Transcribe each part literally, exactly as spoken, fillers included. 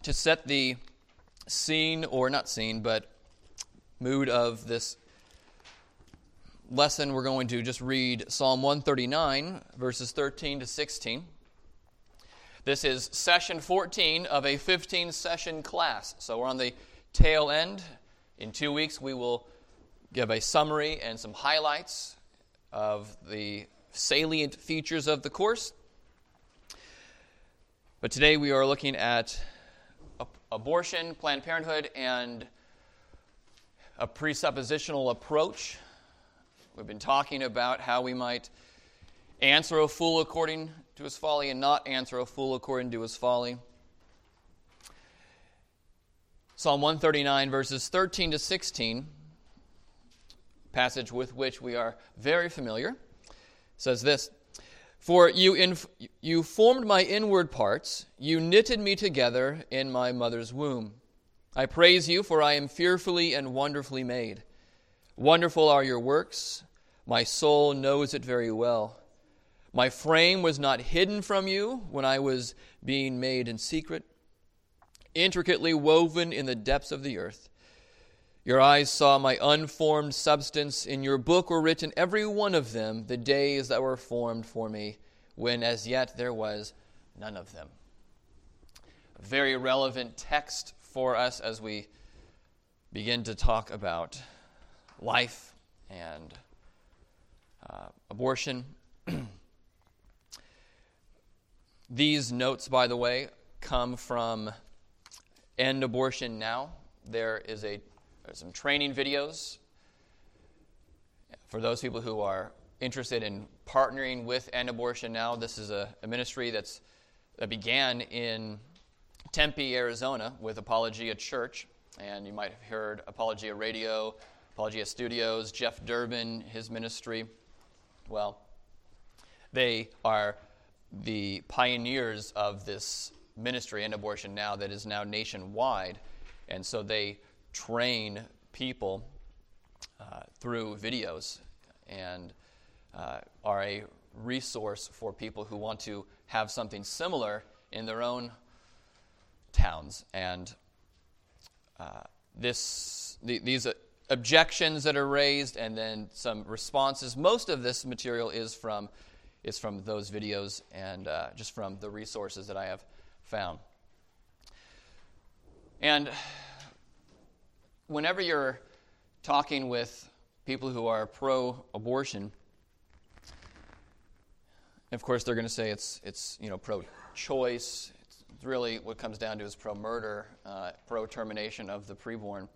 to set the scene, or not scene, but mood of this lesson, we're going to just read Psalm one thirty-nine, verses thirteen to sixteen. This is session fourteen of a fifteen-session class. So we're on the tail end. In two weeks, we will give a summary and some highlights of the salient features of the course. But today we are looking at abortion, Planned Parenthood, and a presuppositional approach. We've been talking about how we might answer a fool according to his folly and not answer a fool according to his folly. Psalm one thirty-nine, verses thirteen to sixteen, passage with which we are very familiar, says this: For you inf- you formed my inward parts, you knitted me together in my mother's womb. I praise you, for I am fearfully and wonderfully made. Wonderful are your works, my soul knows it very well. My frame was not hidden from you when I was being made in secret, intricately woven in the depths of the earth. Your eyes saw my unformed substance. In your book were written, every one of them, the days that were formed for me, when as yet there was none of them. A very relevant text for us as we begin to talk about life and uh, abortion. These notes, by the way, come from End Abortion Now. There is a There's some training videos for those people who are interested in partnering with End Abortion Now. This is a, a ministry that's that began in Tempe, Arizona, with Apologia Church, and you might have heard Apologia Radio, Apologia Studios, Jeff Durbin, his ministry. Well, they are the pioneers of this ministry, End Abortion Now, that is now nationwide, and so they train people uh, through videos and uh, are a resource for people who want to have something similar in their own towns. And uh, this the, these uh, objections that are raised and then some responses, most of this material is from is from those videos and uh, just from the resources that I have found. And whenever you're talking with people who are pro-abortion, of course they're going to say it's it's you know pro-choice. It's really what comes down to is pro-murder, uh, pro-termination of the preborn.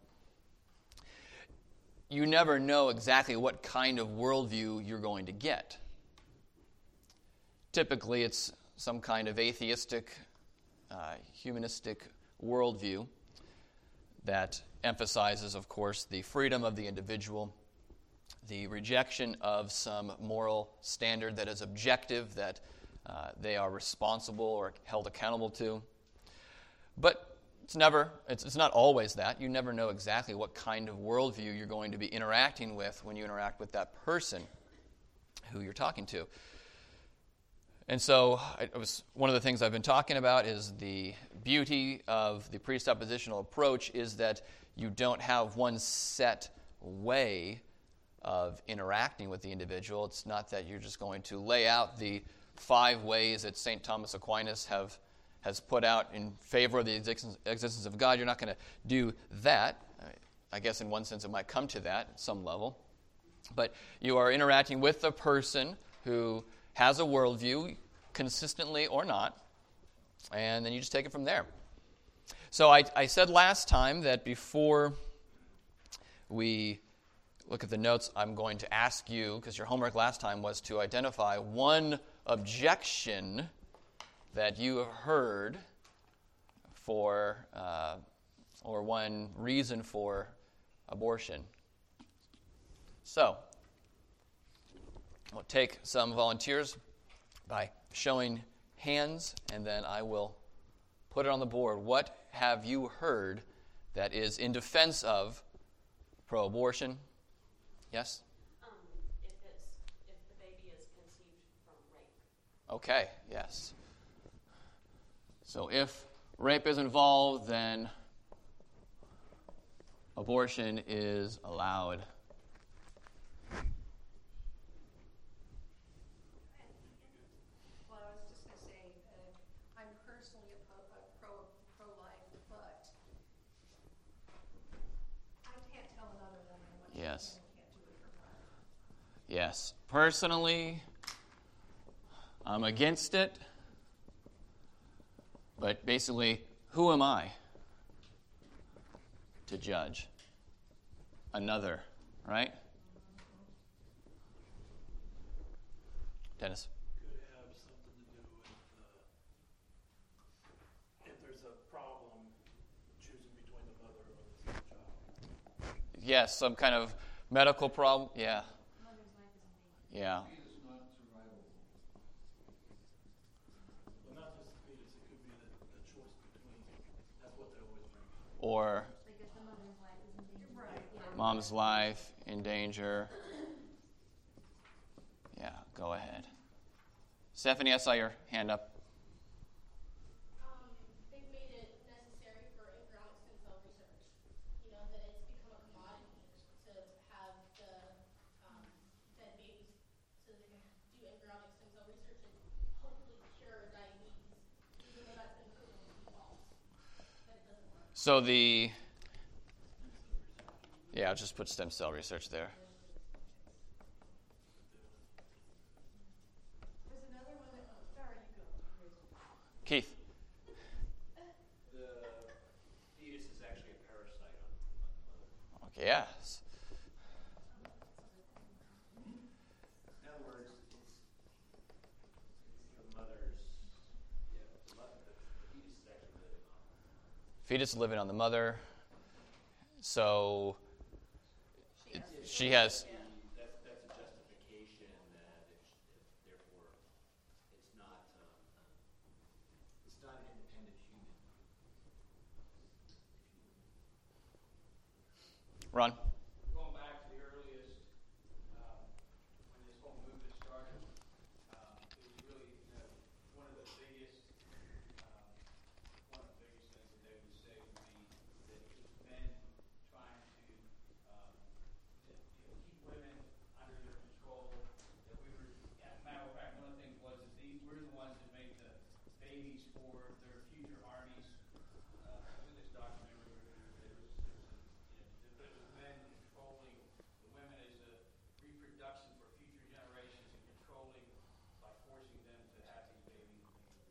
You never know exactly what kind of worldview you're going to get. Typically, it's some kind of atheistic, uh, humanistic worldview that emphasizes, of course, the freedom of the individual, the rejection of some moral standard that is objective, that uh, they are responsible or held accountable to. But it's never, it's, it's not always that. You never know exactly what kind of worldview you're going to be interacting with when you interact with that person who you're talking to. And so it was one of the things I've been talking about is the beauty of the presuppositional approach is that you don't have one set way of interacting with the individual. It's not that you're just going to lay out the five ways that Saint Thomas Aquinas have has put out in favor of the existence, existence of God. You're not going to do that. I guess in one sense it might come to that at some level. But you are interacting with a person who has a worldview, consistently or not, and then you just take it from there. So I, I said last time that before we look at the notes, I'm going to ask you, because your homework last time was to identify one objection that you have heard for, uh, or one reason for abortion. So, we'll take some volunteers by showing hands, and then I will put it on the board. What have you heard that is in defense of pro-abortion? Yes? Um, if it's if the baby is conceived from rape. Okay, yes. So if rape is involved, then abortion is allowed. Well, I was just going to say, uh, I'm personally a pro, a pro, pro-life, but I can't tell another woman what Yes. she can and can't do with her body. Yes. Personally, I'm against it. But basically, who am I to judge another, right? Dennis? Could have something to do with uh, if there's a problem choosing between the mother or the child. Yes, some kind of medical problem. Yeah. Yeah. Well, not just the fetus, it could be the, the choice between. That's what they always bring up. Or Like if the mother's life is in danger. Right. Yeah. mom's life in danger. Yeah, go ahead. Stephanie, I saw your hand up. Um, they've made it necessary for embryonic stem cell research. You know, that it's become a commodity to have the um, dead babies so they can do embryonic stem cell research and hopefully cure diabetes, even though that's been proven to be false, that it doesn't work. So the, yeah, I'll just put stem cell research there. There's another one that, oh, sorry, you go. Keith? The fetus is actually a parasite on, on the mother. Okay, yes. In other words, it's, it's the mother's, yeah, the, mother, the, the fetus is actually living on it. Fetus is living on the mother. So it, she has, That's, that's a justification that if, if therefore it's not, um, it's not an independent human. Ron? Going back to the earliest, um, when this whole movement started, um, it was really, you know, one of the biggest, um, one of the biggest things that they would say would be that it was men trying to, um, to, you know, keep women under their control. That we were, as a matter of fact, one of the things was that these we're the ones that made the babies for their future armies. Uh, in this documentary, there was, there was, you know, but it was men controlling the women as a reproduction for future generations and controlling by forcing them to have these babies.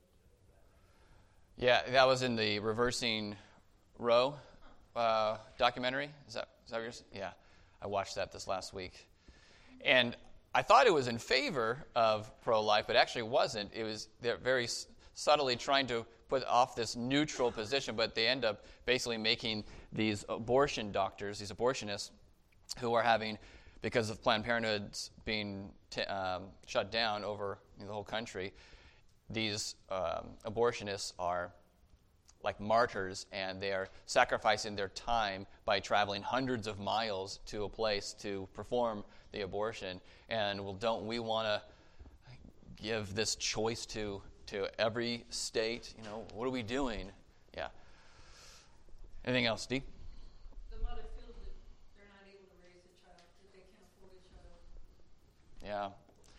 Yeah, that was in the Reversing Roe uh, documentary. Is that, is that yours? Yeah, I watched that this last week. And I thought it was in favor of pro-life, but actually wasn't. It was, they're very s- subtly trying to put off this neutral position, but they end up basically making these abortion doctors, these abortionists, who are having, because of Planned Parenthood's being t- um, shut down over the whole country, these um, abortionists are like martyrs, and they are sacrificing their time by traveling hundreds of miles to a place to perform the abortion. And well, don't we want to give this choice to to every state? You know, what are we doing? Yeah. Anything else, Dee? The mother feels that they're not able to raise a child, that they can't afford a child. Yeah.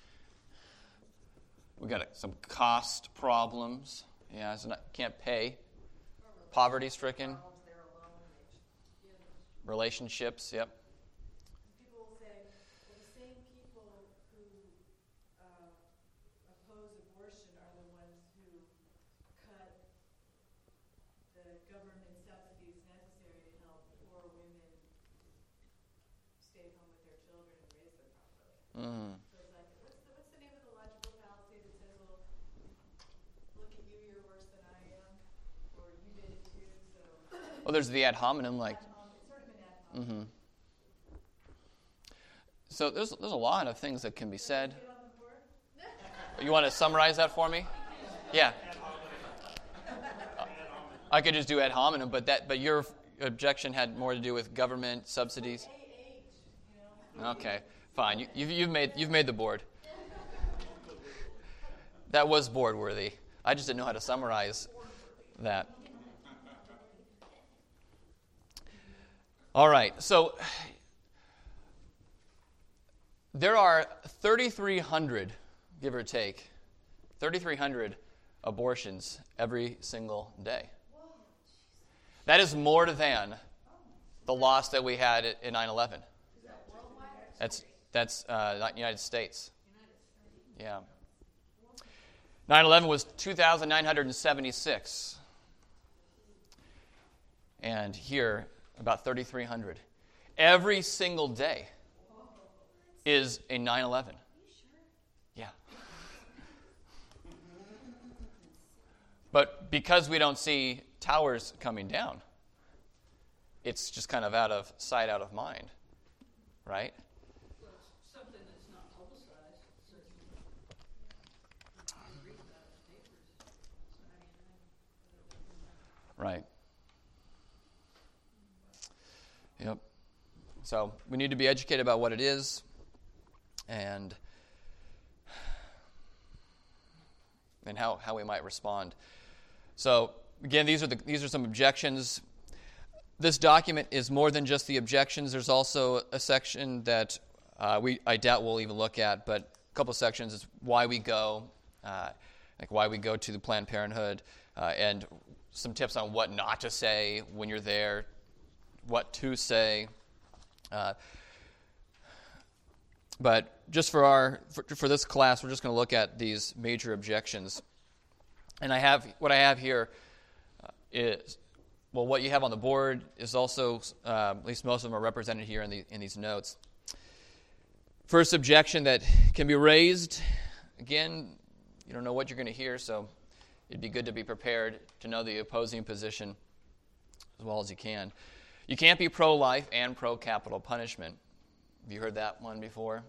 We got some cost problems. Yeah, it's not, can't pay. Poverty-stricken. Problems, they're alone, they, you know, Relationships. Yep. People will say, well, the same people who uh, oppose abortion are the ones who cut the government subsidies necessary to help poor women stay home with their children and raise them properly. Mm. So it's like, what's the, what's the name of the logical fallacy that says, well, look at you, you're worse than I am, or you did it too, so... Well, there's the ad hominem, like. Ad hom- it's sort of an ad hominem. Mm-hmm. So there's there's a lot of things that can be said. Get on the board? You want to summarize that for me? Yeah. I could just do ad hominem, but that but your objection had more to do with government subsidies. A H, you know? Okay, fine. You, you've you've made you've made the board. That was board worthy. I just didn't know how to summarize that. All right, so there are thirty-three hundred, give or take, thirty-three hundred abortions every single day. That is more than the loss that we had in nine eleven. That's that's uh, not United States. Yeah. nine eleven was two thousand nine hundred seventy-six. And here, about thirty-three hundred. Every single day is a nine eleven. Yeah. But because we don't see towers coming down, it's just kind of out of sight, out of mind, right? Well, it's something that's not publicized, certainly. I read about it in papers. So, I mean, I- Right. Yep. So we need to be educated about what it is, and and how, how we might respond. So again, these are the these are some objections. This document is more than just the objections. There's also a section that uh, we I doubt we'll even look at, but a couple sections is why we go, uh, like why we go to the Planned Parenthood, uh, and some tips on what not to say when you're there, what to say. Uh, but just for our for, for this class, we're just going to look at these major objections. And I have what I have here uh, is well, what you have on the board is also uh, at least most of them are represented here in the in these notes. First objection that can be raised. Again, you don't know what you're going to hear, so it'd be good to be prepared to know the opposing position as well as you can. You can't be pro-life and pro-capital punishment. Have you heard that one before?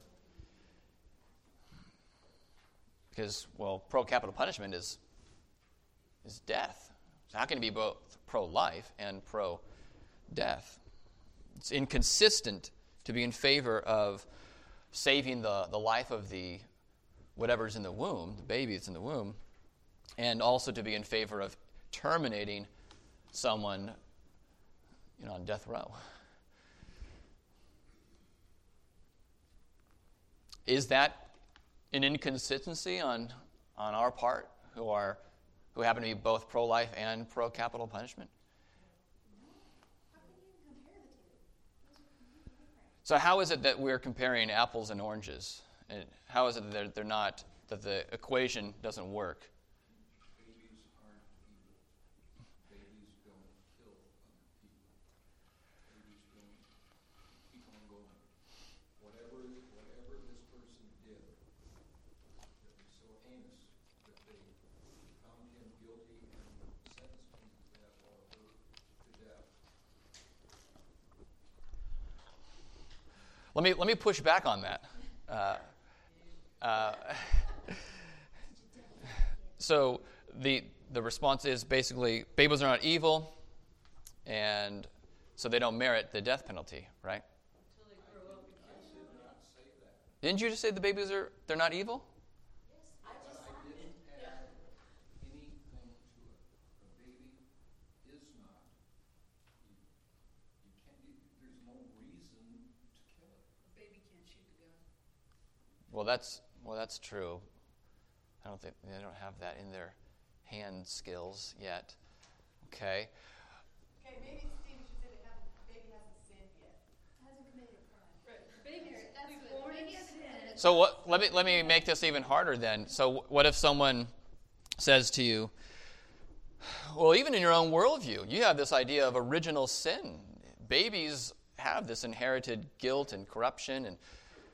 Because, well, pro-capital punishment is, is death. So how can it be both pro-life and pro-death? It's inconsistent to be in favor of saving the, the life of the whatever's in the womb, the baby that's in the womb, and also to be in favor of terminating someone, you know, on death row. Is that an inconsistency on on our part, who are who happen to be both pro-life and pro-capital punishment? How can you compare the two? Those are completely different. So how is it that we're comparing apples and oranges? And how is it that they're, they're not, that the equation doesn't work? Babies aren't evil. Babies don't kill other people. Babies don't keep on going. Whatever, whatever this person did that was so heinous that they found him guilty and sentenced him to death or her to death. Let me let me push back on that. Uh, uh, so the the response is basically babies are not evil, and so they don't merit the death penalty, right? Until they grow up and kill I did not say that. Didn't you just say the babies are they're not evil? I just I didn't add anything to it. A baby is not evil. You can't, you, there's no reason to kill it. A baby can't shoot the gun. Well, that's well that's true. I don't think they don't have that in their hand skills yet. Okay. Okay, maybe Steve should say they haven't, baby hasn't sinned yet. hasn't committed a crime. Right. Babies, That's we what- born baby in hasn't sin. committed a So what? Let me let me make this even harder then. So what if someone says to you, well, even in your own worldview, you have this idea of original sin. Babies have this inherited guilt and corruption, and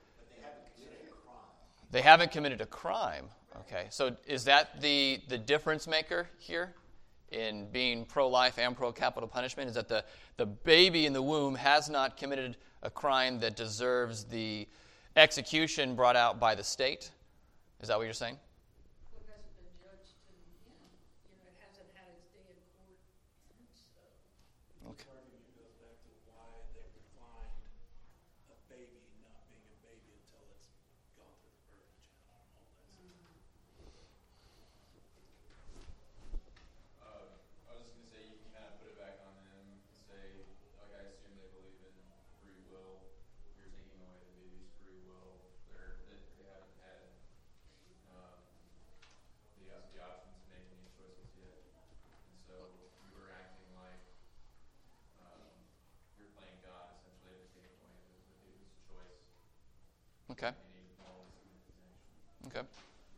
they haven't committed a crime. Okay, so is that the the difference maker here in being pro-life and pro-capital punishment? Is that the the baby in the womb has not committed a crime that deserves the execution brought out by the state? Is that what you're saying? Well, it hasn't been judged and, you know, it hasn't had its day in court since, so. Okay. This argument goes back to why they defined a baby not being a baby until it's gone through the birth channel and all that stuff. Uh, I was just gonna say you can kind of put it back on them and say, like, I assume they believe Okay. Okay.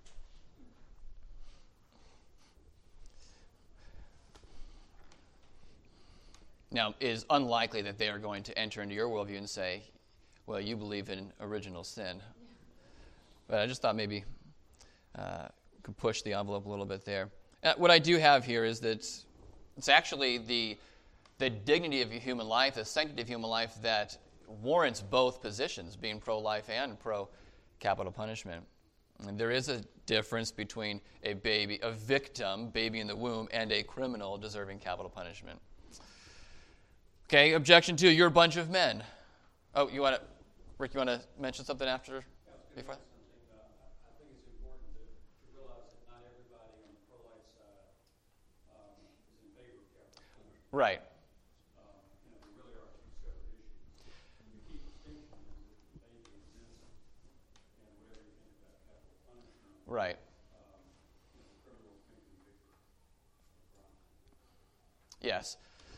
Now, it is unlikely that they are going to enter into your worldview and say, well, you believe in original sin. But I just thought maybe uh, could push the envelope a little bit there. Uh, what I do have here is that it's actually the the dignity of human life, the sanctity of human life that warrants both positions, being pro-life and pro-capital punishment. And there is a difference between a baby, a victim, baby in the womb, and a criminal deserving capital punishment. Okay, objection two, you're a bunch of men. Oh, you want to, Rick, you want to mention something after? Before that? I think it's important to, to realize that not everybody on the pro-life side um, is in favor of capital punishment. Right. Um, you know, there really are two separate issues. And the key distinction is that the baby is innocent, and whatever you think about capital punishment, Right. um, you know, the criminal has been convicted of crime. Yes.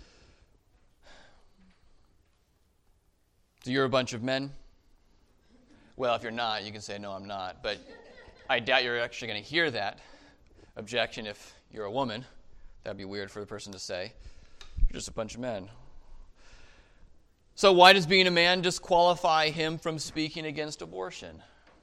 So you're a bunch of men? Well, if you're not, you can say, no, I'm not. But I doubt you're actually going to hear that objection if you're a woman. That'd be weird for the person to say. You're just a bunch of men. So why does being a man disqualify him from speaking against abortion?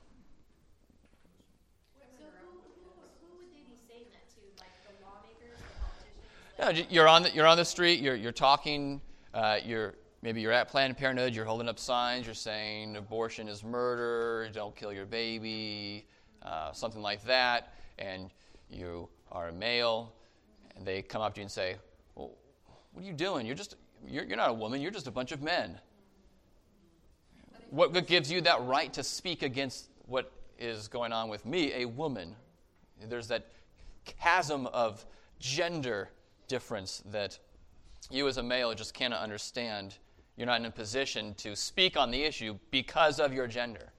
So who, who, who would they be saying that to? Like the lawmakers, the politicians? Like, No, you're on the, you're on the street, you're, you're talking, uh, you're... Maybe you're at Planned Parenthood, you're holding up signs, you're saying abortion is murder, don't kill your baby, uh, something like that, and you are a male, and they come up to you and say, well, what are you doing? You're just, you're, you're not a woman, you're just a bunch of men. What, what gives you that right to speak against what is going on with me, a woman? There's that chasm of gender difference that you as a male just cannot understand. You're not in a position to speak on the issue because of your gender.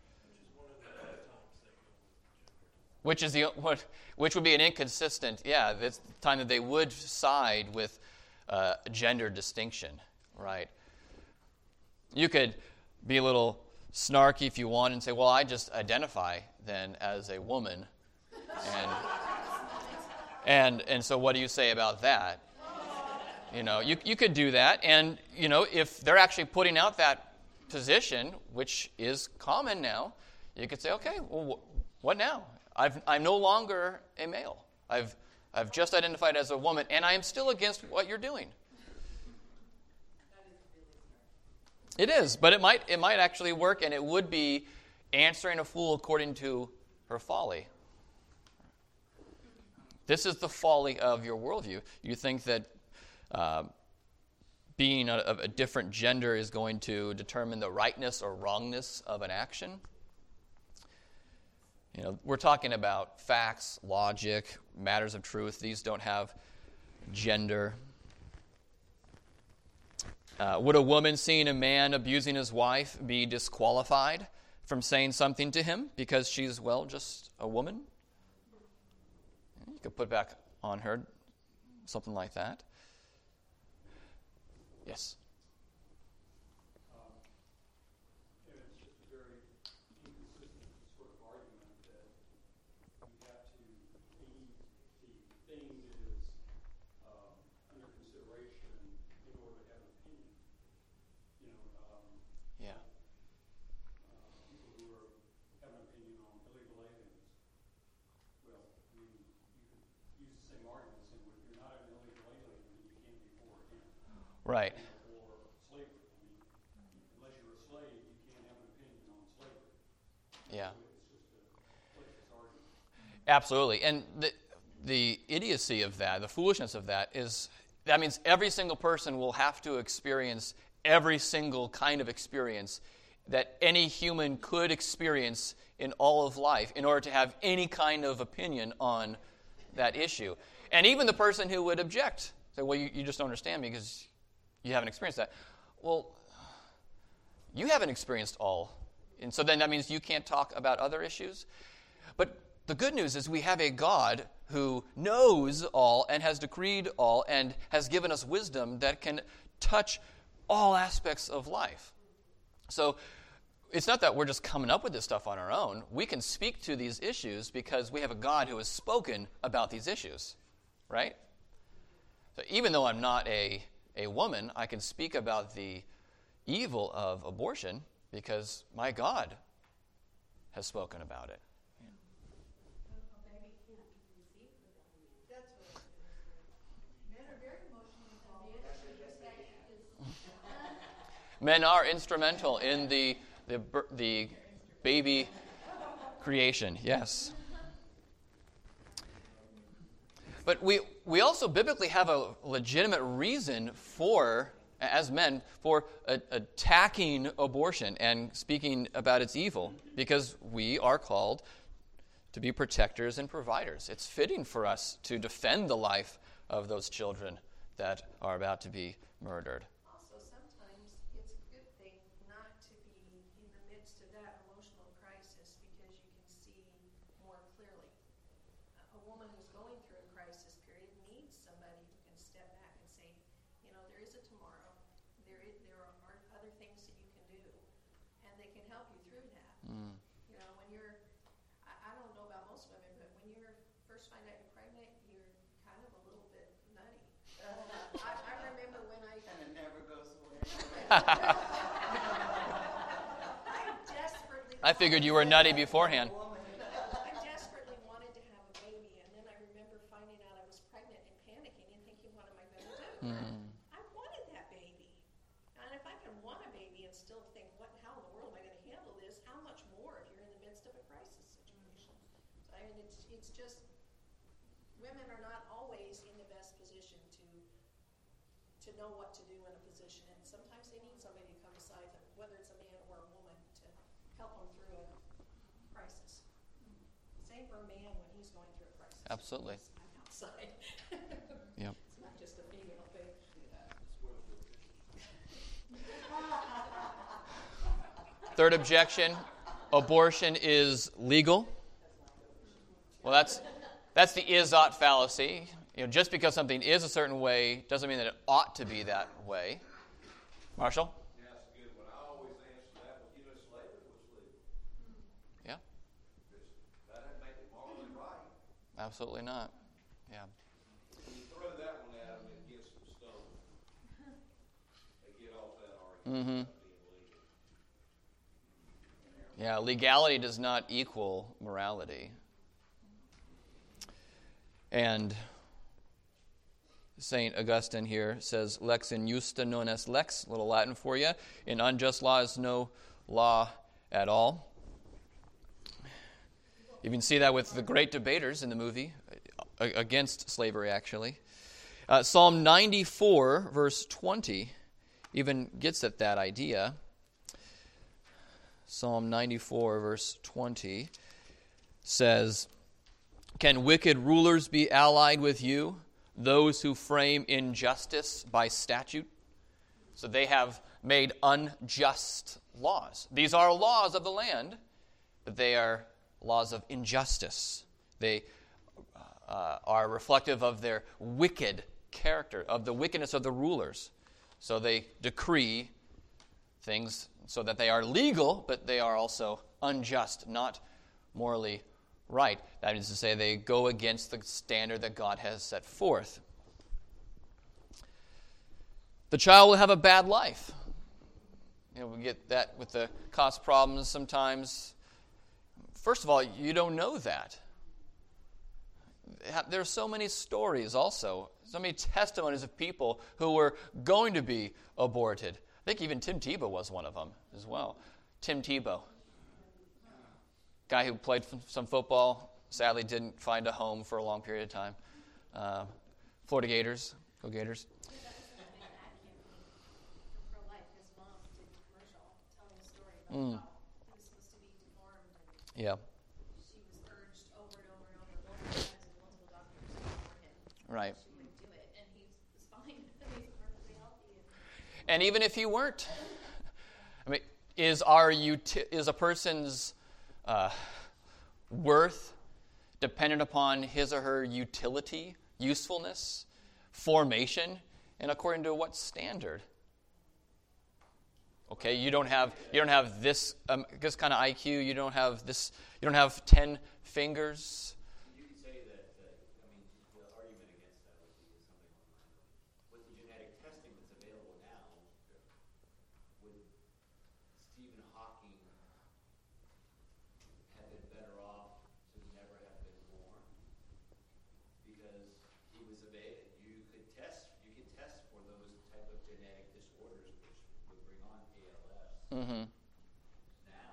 Which is the what, which would be an inconsistent, yeah, that's the time that they would side with uh, gender distinction, right? You could be a little snarky if you want and say, well, I just identify then as a woman. And and and so what do you say about that? You know, you you could do that, and, you know, if they're actually putting out that position, which is common now, you could say, okay, well, wh- what now? I've, I'm no longer a male. I've I've just identified as a woman, and I am still against what you're doing. It is, but it might it might actually work, and it would be answering a fool according to her folly. This is the folly of your worldview. You think that Uh, being a, of a different gender is going to determine the rightness or wrongness of an action. You know, we're talking about facts, logic, matters of truth. These don't have gender. Uh, would a woman seeing a man abusing his wife be disqualified from saying something to him because she's, well, just a woman? You could put back on her something like that. Yes. Um, and it's just a very inconsistent sort of argument that you have to, the, the thing is um, under consideration in order to have an opinion. You know, um, Yeah. uh, people who are have an opinion on illegal aliens. Well, I mean, you could use the same argument saying, well, if you're not an illegal alien, then you can't be for him. Right. Or slavery. I mean, unless you're a slave, you can't have an opinion on slavery. Yeah. It's just a places argument. Absolutely. And the the idiocy of that, the foolishness of that is that means every single person will have to experience every single kind of experience that any human could experience in all of life in order to have any kind of opinion on that issue. And even the person who would object, say, well, you, you just don't understand me because you haven't experienced that. Well, you haven't experienced all. And so then that means you can't talk about other issues. But the good news is we have a God who knows all and has decreed all and has given us wisdom that can touch all aspects of life. So it's not that we're just coming up with this stuff on our own. We can speak to these issues because we have a God who has spoken about these issues, right? So even though I'm not a, a woman, I can speak about the evil of abortion because my God has spoken about it. That's what I was gonna say. Men are very emotionally involved. Men are instrumental in the the the baby creation, yes. But we we also biblically have a legitimate reason for, as men, for a, attacking abortion and speaking about its evil, because we are called to be protectors and providers. It's fitting for us to defend the life of those children that are about to be murdered. Also, sometimes it's a good thing not to be in the midst of that emotional crisis because you can see more clearly. A woman who's going through a crisis period needs somebody who can step back and say, you know, there is a tomorrow. There is, there are other things that you can do, and they can help you through that. Mm. You know, when you're, I, I don't know about most women, but when you're first find out you're pregnant, you're kind of a little bit nutty. I, I remember when I. And it never goes away. I desperately. I figured you were nutty beforehand. I desperately wanted to have a baby, and then I remember finding out I was pregnant and panicking and thinking, what am I going to do? Mm. I wanted that baby. And if I can want a baby and still think, what, how in the world am I going to handle this? How much more if you're in the midst of a crisis situation? So, I mean, it's, it's just, women are not always in the best position to to know what to do in a position. And sometimes they need somebody to come beside them, whether it's a man or a woman, to help them through a crisis. Same for a man when he's going through a crisis. Absolutely. I'm outside. Yep. It's not just a female thing. Third objection, abortion is legal. Well, that's that's the is-ought fallacy. You know, just because something is a certain way doesn't mean that it ought to be that way. Marshall? Yeah, that's a good one. I always answer that with, you know, slavery was legal. Yeah. That didn't make it morally right. Absolutely not. Yeah. When you throw that one at them, it gets them stoned. They get off that argument Mm-hmm. about being legal. Yeah, legality does not equal morality. And Saint Augustine here says, lex injusta non est lex, a little Latin for you. An unjust law is no law at all. You can see that with the great debaters in the movie, against slavery actually. Uh, Psalm ninety-four, verse twenty, even gets at that idea. Psalm ninety-four, verse twenty says, can wicked rulers be allied with you, those who frame injustice by statute? So they have made unjust laws. These are laws of the land, but they are laws of injustice. They uh, are reflective of their wicked character, of the wickedness of the rulers. So they decree things so that they are legal, but they are also unjust, not morally right. That is to say, they go against the standard that God has set forth. The child will have a bad life. You know, we get that with the cost problems sometimes. First of all, you don't know that. There are so many stories also, so many testimonies of people who were going to be aborted. I think even Tim Tebow was one of them as well. Tim Tebow. Guy who played some football, sadly didn't find a home for a long period of time. Uh, Florida Gators, go Gators. Mm. He was supposed to be deformed, and Yeah. she was urged over and over and over multiple times and multiple doctors for him. Right. She wouldn't do it, and he was fine. He's perfectly healthy. And even if you weren't, I mean, is our uti- is a person's uh, worth dependent upon his or her utility, usefulness, formation, and according to what standard? Okay, you don't have you don't have this um, this kind of I Q. You don't have this. You don't have ten fingers. You could say that. Uh, I mean, the argument against that would be something like, with the genetic testing that's available now, would Stephen Hawking have been better off to never have been born? Because he was available. You could test. You could test for those type of genetic disorders, which would bring on A L S. Mm-hmm. Now,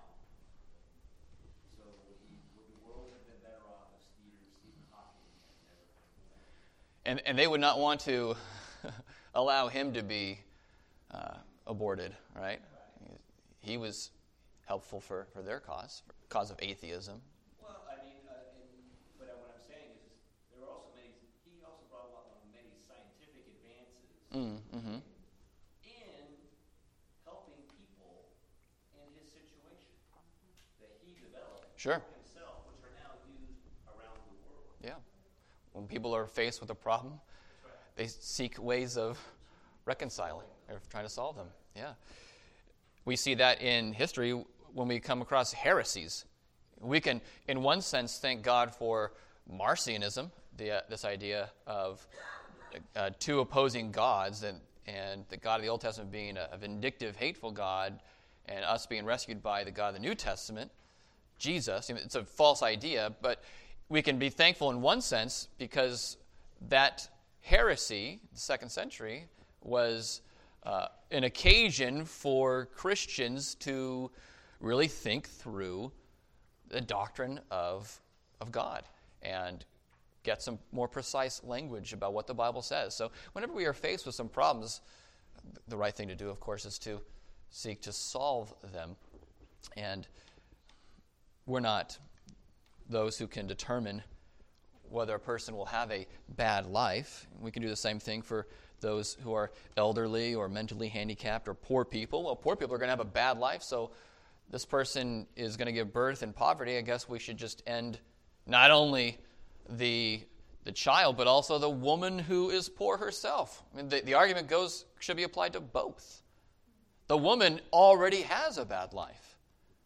so would, he, would the world have been better off if Stephen, Stephen Hawking had never been born? And and they would not want to allow him to be uh, aborted, right? He was helpful for, for their cause, for cause of atheism. Well, I mean, uh, and, but what I'm saying is, is there were also many. He also brought along many scientific advances Mm, mm-hmm. in helping people in his situation that he developed Sure. for himself, which are now used around the world. Yeah. When people are faced with a problem, That's right. they seek ways of reconciling or trying to solve them. Yeah. We see that in history when we come across heresies. We can, in one sense, thank God for Marcionism, the, uh, this idea of uh, two opposing gods, and, and the God of the Old Testament being a, a vindictive, hateful God, and us being rescued by the God of the New Testament, Jesus. It's a false idea, but we can be thankful in one sense because that heresy, the second century, was uh, an occasion for Christians to really think through the doctrine of, of God and get some more precise language about what the Bible says. So whenever we are faced with some problems, the right thing to do, of course, is to seek to solve them. And we're not those who can determine whether a person will have a bad life. We can do the same thing for those who are elderly or mentally handicapped or poor people. Well, poor people are going to have a bad life, so this person is going to give birth in poverty. I guess we should just end not only the the child, but also the woman who is poor herself. I mean, the, the argument goes, should be applied to both. The woman already has a bad life,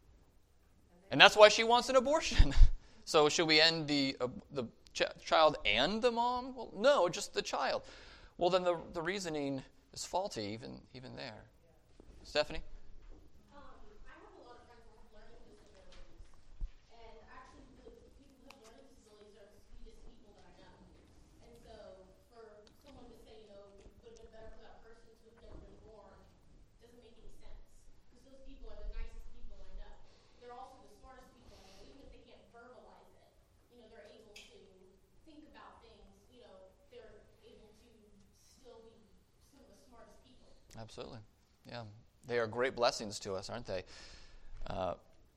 and that's why she wants an abortion. So should we end the uh, the ch- child and the mom? Well, no, just the child. Well, then the the reasoning is faulty even even there. Stephanie? Um, I have a lot of friends who have learning disabilities, and actually the people who have learning disabilities are the sweetest people that I know. And so for someone to say, you know, it would have been better for that person to have never been born doesn't make any sense. Because those people are the nicest people I know. They're also the smartest people I know, even if they can't verbalize it. You know, they're able to think about things, you know, they're able to still be some of the smartest people. Absolutely. Yeah. They are great blessings to us, aren't they? Uh,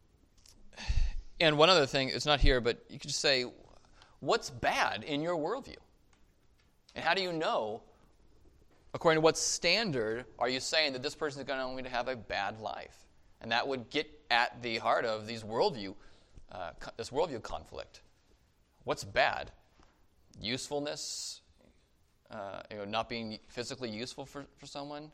and one other thing, it's not here, but you could just say, what's bad in your worldview? And how do you know, according to what standard are you saying that this person is going to have a bad life? And that would get at the heart of these worldview, uh, co- this worldview conflict. What's bad? Usefulness, uh, you know, not being physically useful for, for someone?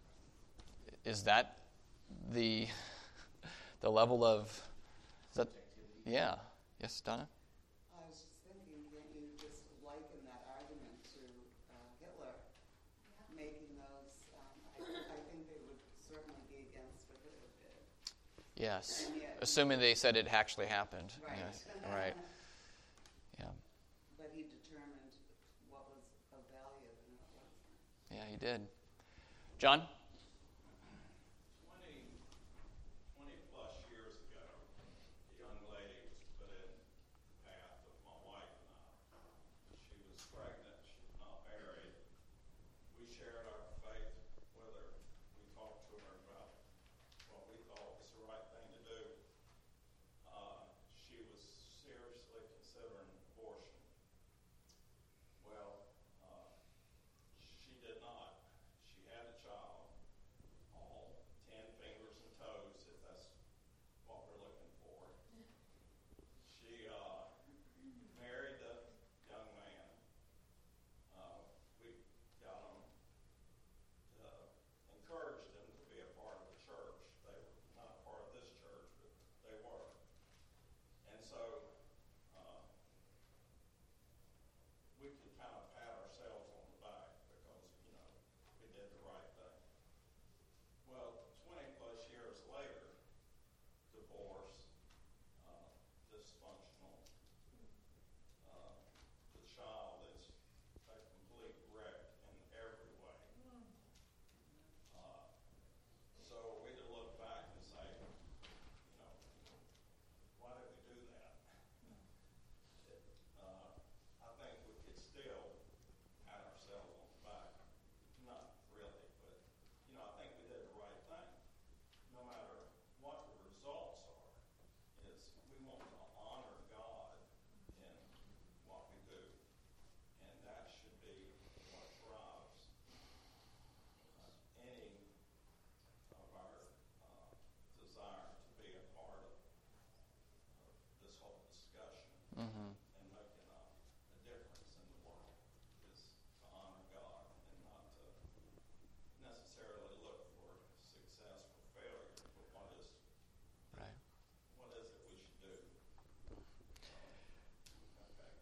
Is that the the level of is that yeah yes Donna? I was just thinking, can't you just liken that argument to uh, Hitler making those? Um, I, I think they would certainly be against what Hitler did. Yes, And yet- assuming they said it actually happened. Right. Yes. Right. Yeah. But he determined what was of value and what wasn't. Yeah, he did. John? twenty, twenty plus years ago, a young lady was put in the path of my wife and I. She was pregnant, she was not married. We shared our faith with her. We talked to her about what we thought was the right thing to do. Uh, she was seriously considering abortion. Well, uh, she did not. She had a child.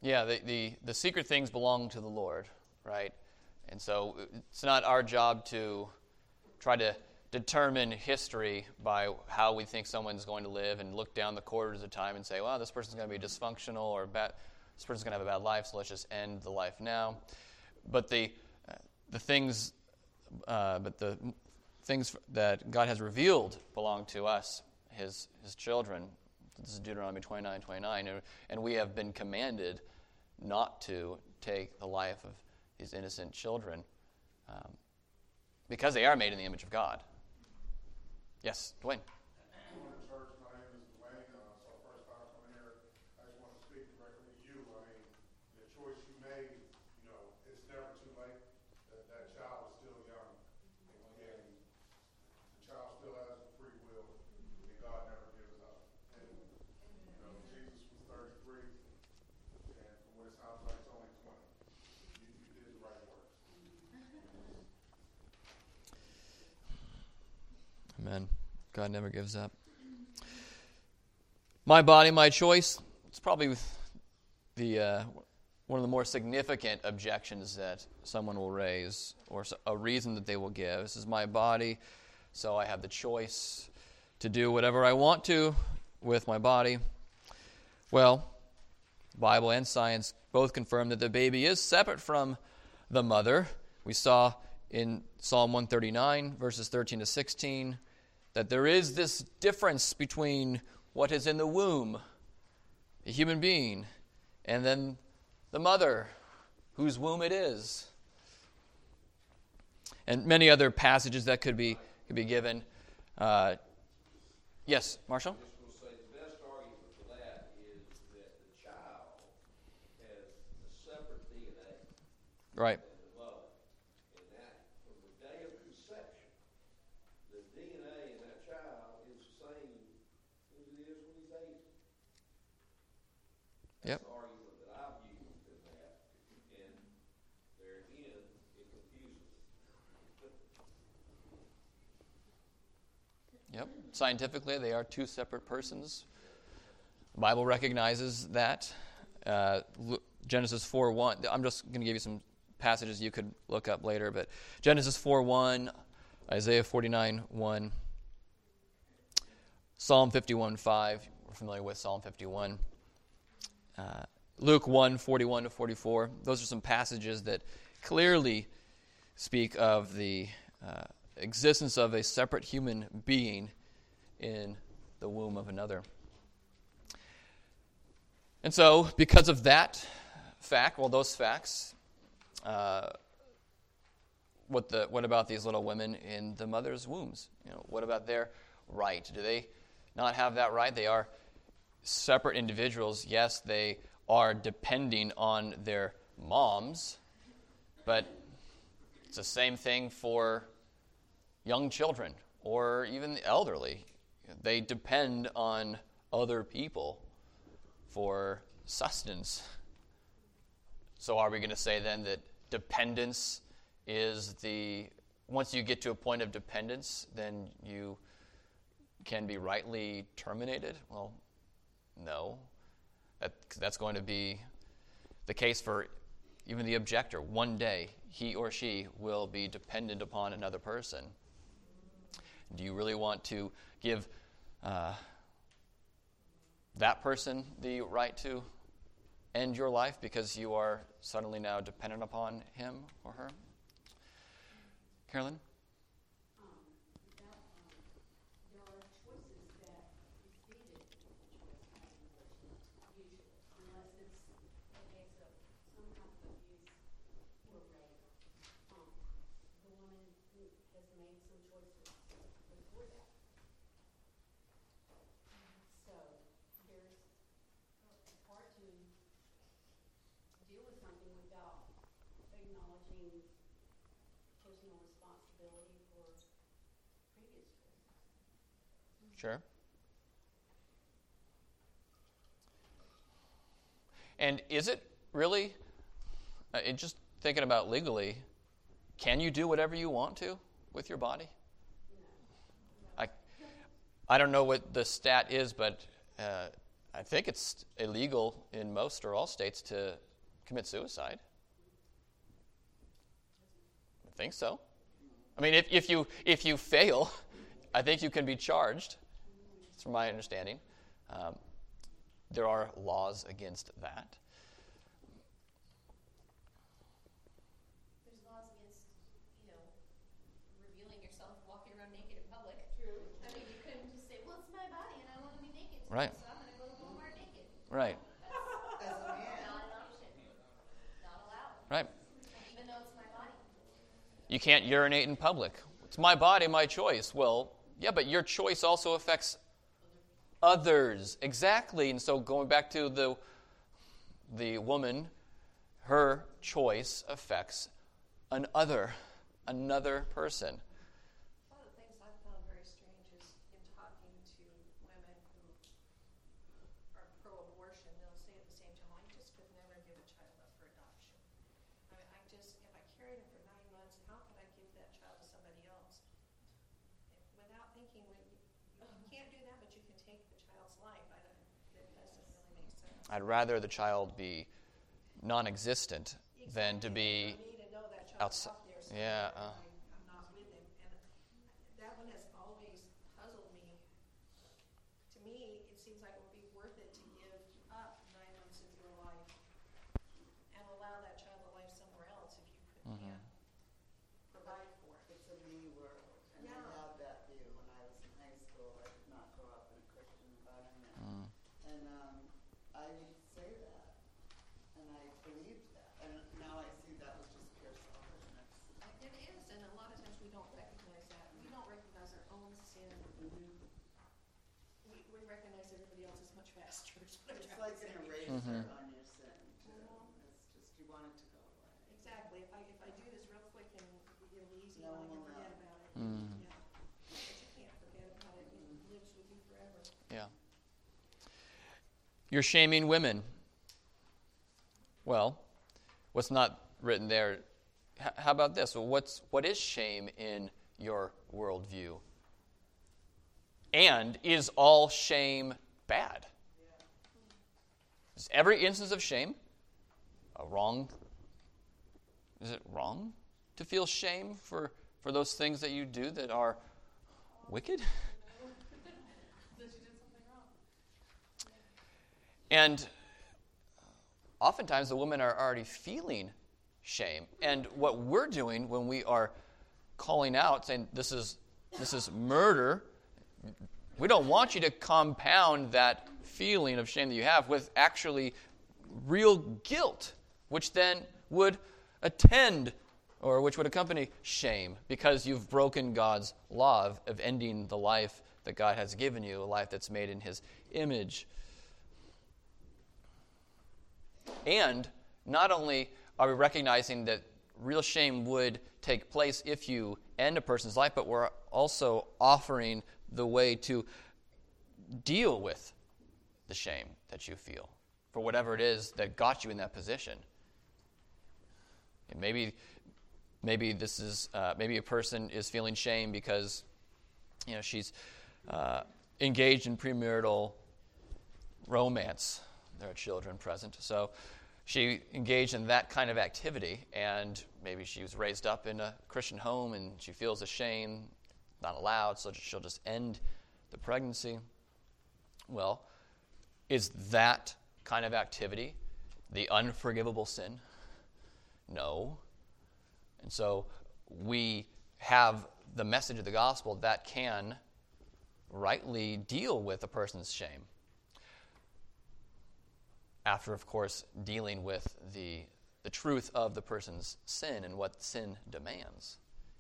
Yeah, the, the, the secret things belong to the Lord, right? And so it's not our job to try to determine history by how we think someone's going to live and look down the quarters of time and say, well, this person's going to be dysfunctional or bad, this person's going to have a bad life, so let's just end the life now. But the uh, the things, uh, but the things that God has revealed belong to us, His His children. This is Deuteronomy twenty-nine twenty-nine, and, and we have been commanded not to take the life of these innocent children um, because they are made in the image of God. Yes, Dwayne. Morning, church. My name is Dwayne. Uh, so first time coming here, I just want to speak directly to you. I mean, the choice you made, you know, it's never too late. That, that child is still young, and the child still has free will, and God never gives up. And you know, Jesus was thirty-three, and from what it sounds like, it's only twenty. You, you did the right work. Amen. God never gives up. My body, my choice. It's probably the uh, one of the more significant objections that someone will raise, or a reason that they will give. This is my body, so I have the choice to do whatever I want to with my body. Well, Bible and science both confirm that the baby is separate from the mother. We saw in Psalm one thirty-nine, verses thirteen to sixteen, that there is this difference between what is in the womb, a human being, and then the mother, whose womb it is. And many other passages that could be could be given. Uh, yes, Marshall? I was just going to say the best argument for that is that the child has a separate D N A. Right. Yep. That's the argument that I've used in that, and there again, it confuses it. Yep. Scientifically, they are two separate persons. The Bible recognizes that. Uh, Genesis four one. I'm just going to give you some passages you could look up later, but Genesis four one, Isaiah forty-nine one, Psalm fifty-one five. We're familiar with Psalm fifty-one. Uh, Luke one forty-one to forty-four. Those are some passages that clearly speak of the uh, existence of a separate human being in the womb of another. And so, because of that fact, well, those facts, uh, what the what about these little women in the mother's wombs? You know, what about their right? Do they not have that right? They are separate individuals. Yes, they are depending on their moms, but it's the same thing for young children or even the elderly. They depend on other people for sustenance. So are we going to say then that dependence is the, once you get to a point of dependence, then you can be rightly terminated? Well, no. That, that's going to be the case for even the objector. One day, he or she will be dependent upon another person. Do you really want to give uh, that person the right to end your life because you are suddenly now dependent upon him or her? Carolyn? Sure. And is it really, uh, it just thinking about legally, can you do whatever you want to with your body? I, I don't know what the stat is, but uh, I think it's illegal in most or all states to commit suicide. I think so. I mean, if, if you if you fail, I think you can be charged. That's from my understanding. Um, there are laws against that. There's laws against, you know, revealing yourself, walking around naked in public. True. I mean, you couldn't just say, well, it's my body and I want to be naked. Right. So I'm going to go to Walmart naked. Right. That's not an option. Not allowed. Right. Even though it's my body. You can't urinate in public. It's my body, my choice. Well, yeah, but your choice also affects others. Exactly. And so going back to the the woman, her choice affects an other, another person. One of the things I've found very strange is in talking to women who are pro-abortion, they'll say at the same time, I just could never give a child up for adoption. I mean, I just, if I carried him for nine months, how could I give that child to somebody else? Without thinking, well, you, you can't do that, but you can take the child's life. I don't, that doesn't really make sense. I'd rather the child be non-existent exactly. than to be outside. Yeah. Uh. I'm not with him. And that one has always puzzled me. To me, it seems like it would be worth it to give up nine months of your life and allow that child a life somewhere else if you could, Mm-hmm. can't provide for it. It's a me world, and Yeah. I had that view when I was in high school. I did not grow up in a Christian environment. Mm. And um, I would say that, and I believed that. And now I see that was just pure selfishness. It is, and a lot of times we don't recognize that. We don't recognize our own sin. Mm-hmm. We, we recognize everybody else is much faster. is what I'm It's trying like to say. an eraser Mm-hmm. on your sin, too. It's just, you want it to go away. Exactly. If I if I do this real quick and it'll be easy, No and I one can will forget know. about it. Mm. Yeah. But you can't forget about it. It lives with you forever. Yeah. You're shaming women. Well, what's not written there? H- how about this? Well, what's what is shame in your worldview? And is all shame bad? Is every instance of shame a wrong? Is it wrong to feel shame for, for those things that you do that are wicked? And oftentimes the women are already feeling shame. And what we're doing when we are calling out, saying this is this is murder, we don't want you to compound that feeling of shame that you have with actually real guilt, which then would attend or which would accompany shame because you've broken God's law of, of ending the life that God has given you, a life that's made in His image. And not only are we recognizing that real shame would take place if you end a person's life, but we're also offering the way to deal with the shame that you feel for whatever it is that got you in that position. And maybe, maybe this is uh, maybe a person is feeling shame because you know she's uh, engaged in premarital romance. There are children present, so she engaged in that kind of activity, and maybe she was raised up in a Christian home, and she feels ashamed, not allowed, so she'll just end the pregnancy. Well, is that kind of activity the unforgivable sin? No. And so we have the message of the gospel that can rightly deal with a person's shame. After, of course, dealing with the, the truth of the person's sin and what sin demands.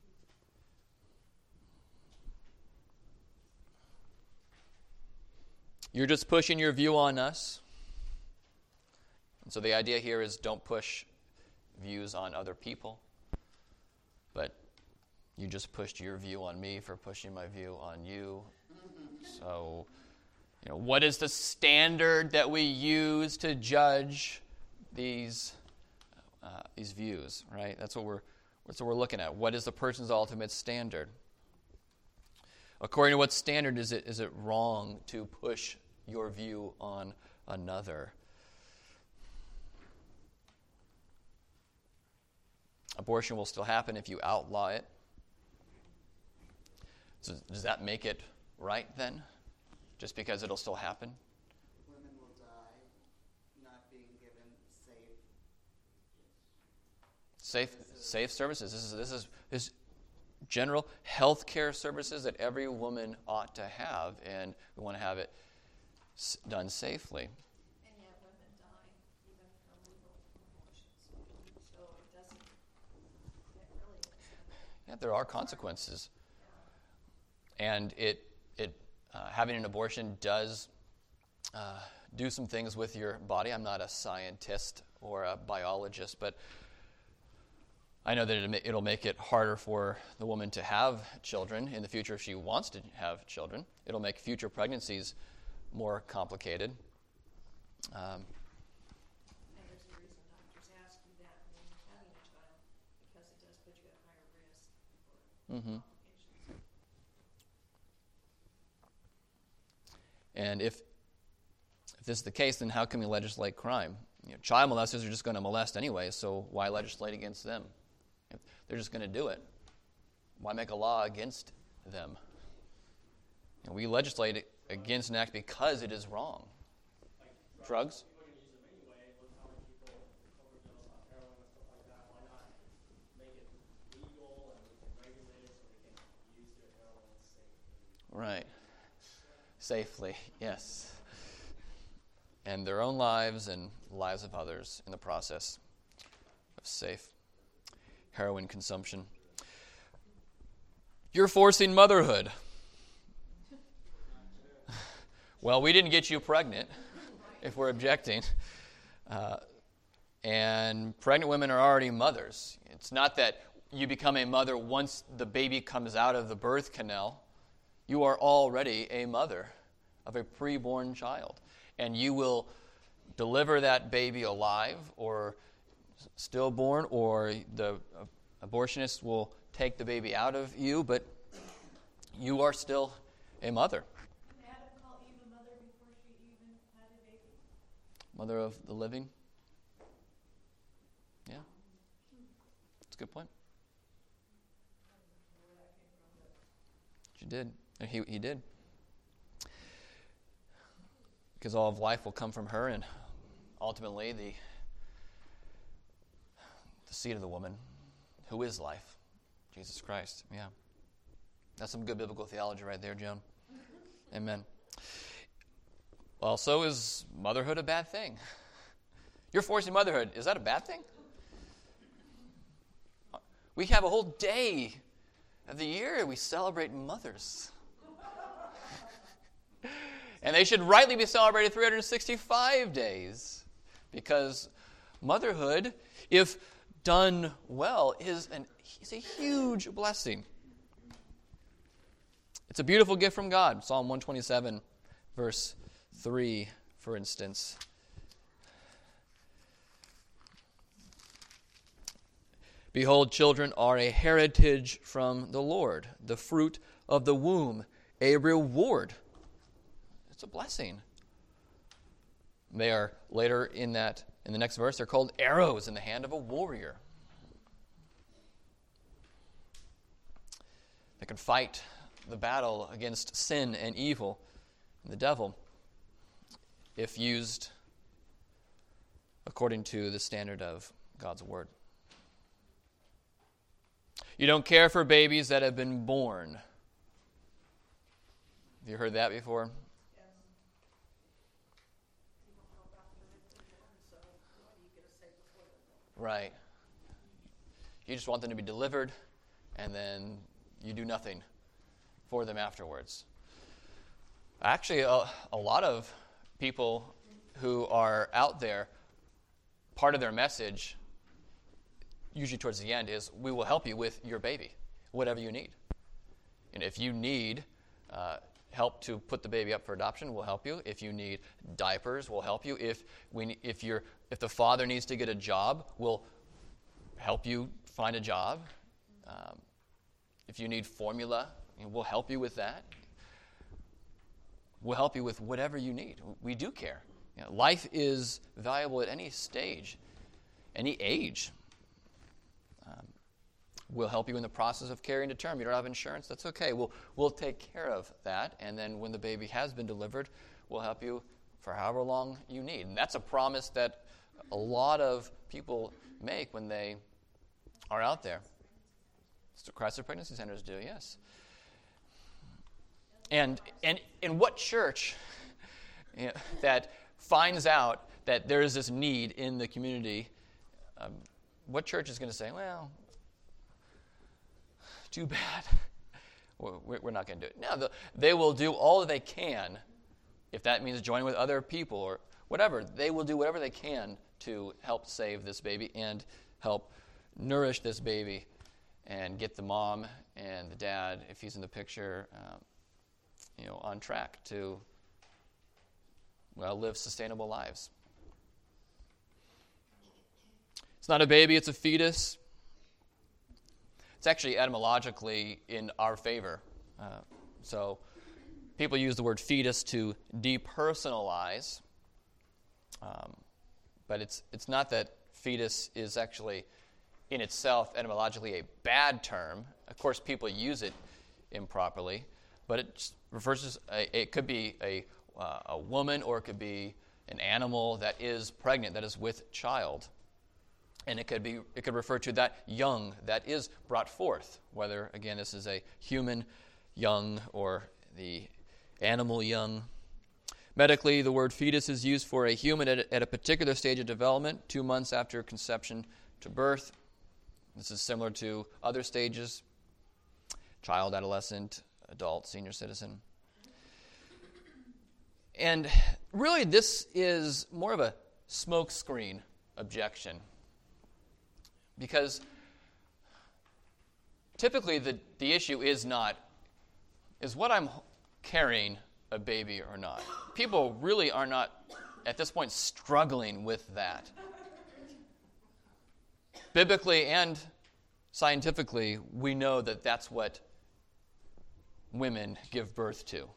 You're just pushing your view on us. And so the idea here is don't push views on other people, but you just pushed your view on me for pushing my view on you. So, you know, what is the standard that we use to judge these uh, these views, right? That's what we're that's what we're looking at. What is the person's ultimate standard? According to what standard is it is it wrong to push your view on another. Abortion will still happen if you outlaw it. So does that make it right then? Just because it'll still happen? Women will die not being given safe. Safe, safe services. This is this is this general health care services that every woman ought to have, and we want to have it s- done safely. And yet women die even from legal abortions. So it doesn't, it really is. Yeah, there are consequences, and it it uh, having an abortion does uh, do some things with your body. I'm not a scientist or a biologist, but I know that it'll make it harder for the woman to have children in the future if she wants to have children. It'll make future pregnancies more complicated. Um, And there's a reason doctors ask you that when you're having a child, because it does put you at higher risk for mhm. complications. And if if this is the case, then how can we legislate crime? You know, child molesters are just going to molest anyway, so why legislate against them? If they're just going to do it, why make a law against them? You know, we legislate against an act because it is wrong. Like Drugs? People are going to use them anyway. Look how many people overdose on heroin and stuff like that. Why not make it legal and we can regulate it so they can use their heroin safely? Right. Safely, yes. And their own lives and lives of others in the process of safe heroin consumption. You're forcing motherhood. Well, we didn't get you pregnant, if we're objecting. Uh, and pregnant women are already mothers. It's not that you become a mother once the baby comes out of the birth canal. You are already a mother of a preborn child. And you will deliver that baby alive or stillborn, or the uh, abortionist will take the baby out of you, but you are still a mother. Did Adam call Eve a mother before she even had a baby? Mother of the living. Yeah. That's a good point. She did. He, he did. Because all of life will come from her, and ultimately the the seed of the woman, who is life, Jesus Christ. Yeah. That's some good biblical theology right there, Joan. Amen. Well, so is motherhood a bad thing? You're forcing motherhood. Is that a bad thing? We have a whole day of the year we celebrate mothers. And they should rightly be celebrated three hundred sixty-five days, because motherhood, if done well, is, an, is a huge blessing. It's a beautiful gift from God. Psalm one twenty-seven, verse three, for instance. Behold, children are a heritage from the Lord, the fruit of the womb, a reward. It's a blessing. They are later in that in the next verse, they're called arrows in the hand of a warrior. They can fight the battle against sin and evil and the devil if used according to the standard of God's word. You don't care for babies that have been born. Have you heard that before? Right. You just want them to be delivered, and then you do nothing for them afterwards. Actually, a, a lot of people who are out there, part of their message, usually towards the end, is we will help you with your baby, whatever you need. And if you need uh, help to put the baby up for adoption, we'll help you. If you need diapers, we'll help you. If we, if you're, if the father needs to get a job, we'll help you find a job. Um, if you need formula, you know, we'll help you with that. we'll help you with whatever you need. We do care. You know, life is valuable at any stage, any age. Um, we'll help you in the process of carrying to term. You don't have insurance? That's okay. We'll, we'll take care of that. And then when the baby has been delivered, we'll help you for however long you need. And that's a promise that a lot of people make when they are out there. So Crisis Pregnancy Centers do, yes. And and in what church you know, that finds out that there is this need in the community, um, what church is going to say, well, too bad, we're not going to do it. No, they will do all that they can, if that means joining with other people or whatever. They will do whatever they can to help save this baby and help nourish this baby and get the mom and the dad, if he's in the picture, um, you know, on track to, well, live sustainable lives. It's not a baby, it's a fetus. It's actually etymologically in our favor. Uh, so people use the word fetus to depersonalize, um, but it's it's not that fetus is actually in itself etymologically a bad term. Of course, people use it improperly, but it refers to a, it could be a uh, a woman or it could be an animal that is pregnant, that is with child, and it could be it could refer to that young that is brought forth. Whether again this is a human young or the animal young. Medically, the word fetus is used for a human at a, at a particular stage of development, two months after conception to birth. This is similar to other stages: child, adolescent, adult, senior citizen. And really, this is more of a smokescreen objection, because typically the, the issue is not, is what I'm carrying a baby or not? People really are not, at this point, struggling with that. Biblically and scientifically, we know that that's what women give birth to.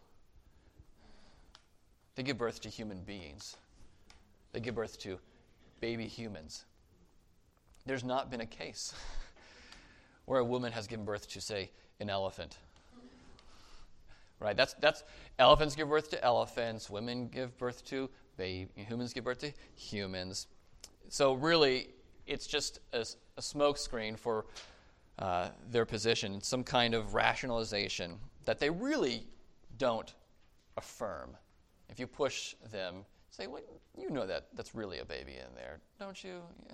They give birth to human beings. They give birth to baby humans. There's not been a case where a woman has given birth to, say, an elephant. Right? That's that's elephants give birth to elephants. Women give birth to baby. Humans give birth to humans. So really, it's just a, a smokescreen for uh, their position, some kind of rationalization that they really don't affirm. If you push them, say, well, you know that that's really a baby in there, don't you? Yeah.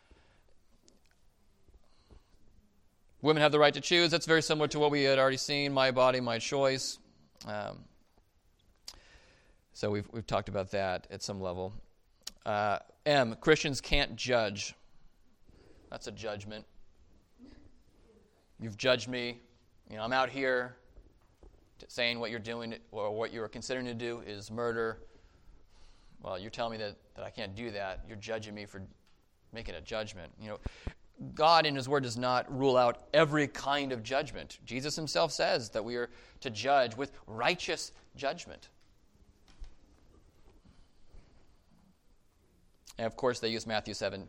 Women have the right to choose. That's very similar to what we had already seen, my body, my choice. Um, so we've we've talked about that at some level. Uh, M, Christians can't judge. That's a judgment. You've judged me. You know, I'm out here saying what you're doing or what you're considering to do is murder. Well, you're telling me that, that I can't do that. You're judging me for making a judgment. You know, God in His Word does not rule out every kind of judgment. Jesus Himself says that we are to judge with righteous judgment. And of course, they use Matthew seven.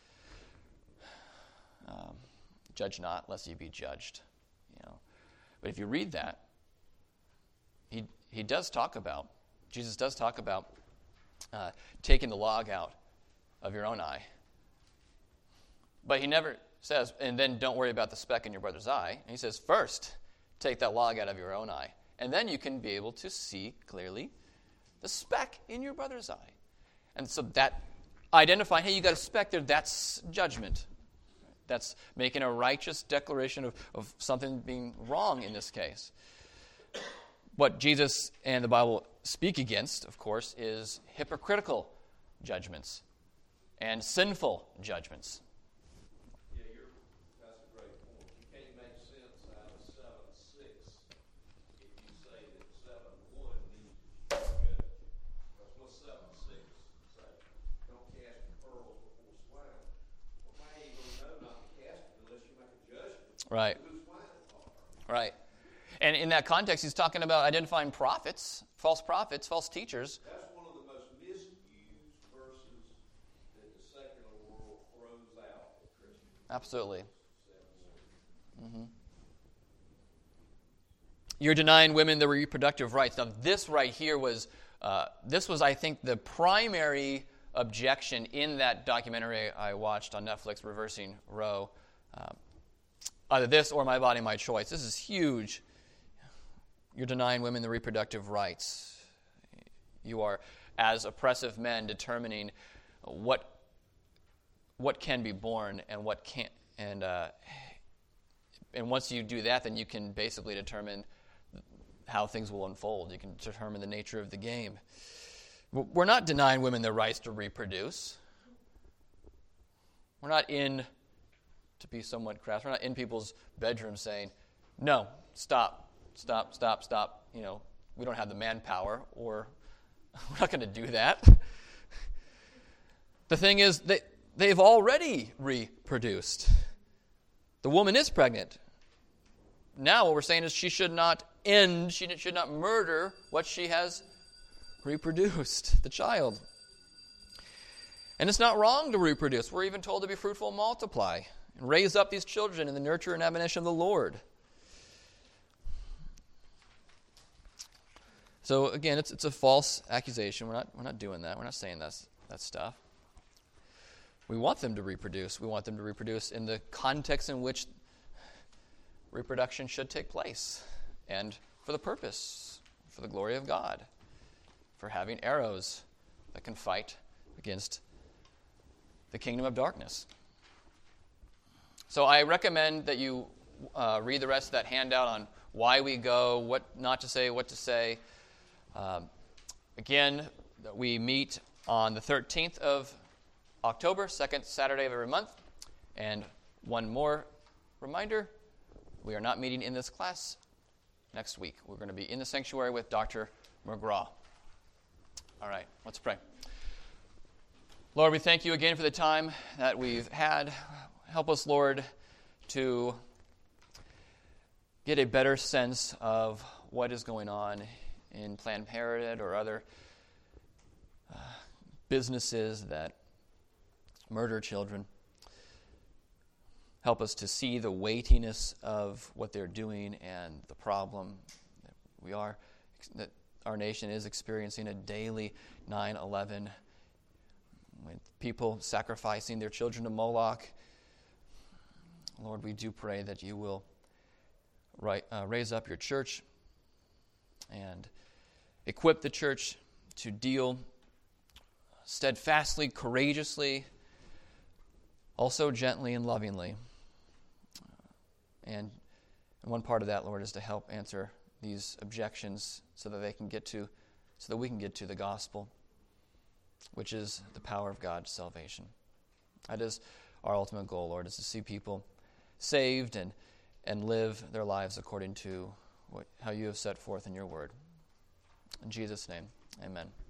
Um, Judge not, lest ye be judged. You know, but if you read that, he he does talk about Jesus does talk about uh, taking the log out of your own eye. But He never says, and then don't worry about the speck in your brother's eye. And He says, first, take that log out of your own eye. And then you can be able to see clearly the speck in your brother's eye. And so that identifying, hey, you got a speck there, that's judgment. That's making a righteous declaration of, of something being wrong in this case. What Jesus and the Bible speak against, of course, is hypocritical judgments and sinful judgments. Yeah, you're, that's a great point. You can't make sense out of seven six if you say that seven one means you're good. Because what's seven six say? Don't cast your pearls before swine. Well, how are you going to know not to cast it unless you make a judgment? Right. Who swine are? Right. And in that context, he's talking about identifying prophets false prophets, false teachers. That's one of the most misused verses that the secular world throws out at Christian. Absolutely. Mm-hmm. You're denying women their reproductive rights. Now, this right here was, uh, this was, I think, the primary objection in that documentary I watched on Netflix, Reversing Roe. Uh, either this or My Body, My Choice. This is huge. You're denying women the reproductive rights. You are, as oppressive men, determining what what can be born and what can't. And uh, and once you do that, then you can basically determine how things will unfold. You can determine the nature of the game. We're not denying women their rights to reproduce. We're not in, to be somewhat crass, we're not in people's bedrooms saying, no, stop, stop, stop, stop. You know, we don't have the manpower, or we're not going to do that. The thing is, they, they've already reproduced. The woman is pregnant. Now what we're saying is she should not end, she should not murder what she has reproduced, the child. And it's not wrong to reproduce. We're even told to be fruitful and multiply, and raise up these children in the nurture and admonition of the Lord. So again, it's it's a false accusation. We're not we're not doing that. We're not saying that's that stuff. We want them to reproduce. We want them to reproduce in the context in which reproduction should take place, and for the purpose, for the glory of God, for having arrows that can fight against the kingdom of darkness. So I recommend that you uh, read the rest of that handout on why we go, what not to say, what to say. Um, again, we meet on the thirteenth of October, second Saturday of every month. And one more reminder, we are not meeting in this class next week. We're going to be in the sanctuary with Doctor McGraw. All right, let's pray. Lord, we thank you again for the time that we've had. Help us, Lord, to get a better sense of what is going on in Planned Parenthood or other uh, businesses that murder children. Help us to see the weightiness of what they're doing and the problem that we are, that our nation is experiencing a daily nine eleven, with people sacrificing their children to Moloch. Lord, we do pray that you will right, uh, raise up your church and equip the church to deal steadfastly, courageously, also gently and lovingly. And one part of that, Lord, is to help answer these objections so that they can get to, so that we can get to the gospel, which is the power of God's salvation. That is our ultimate goal, Lord, is to see people saved and and live their lives according to what, how you have set forth in your word. In Jesus' name, amen.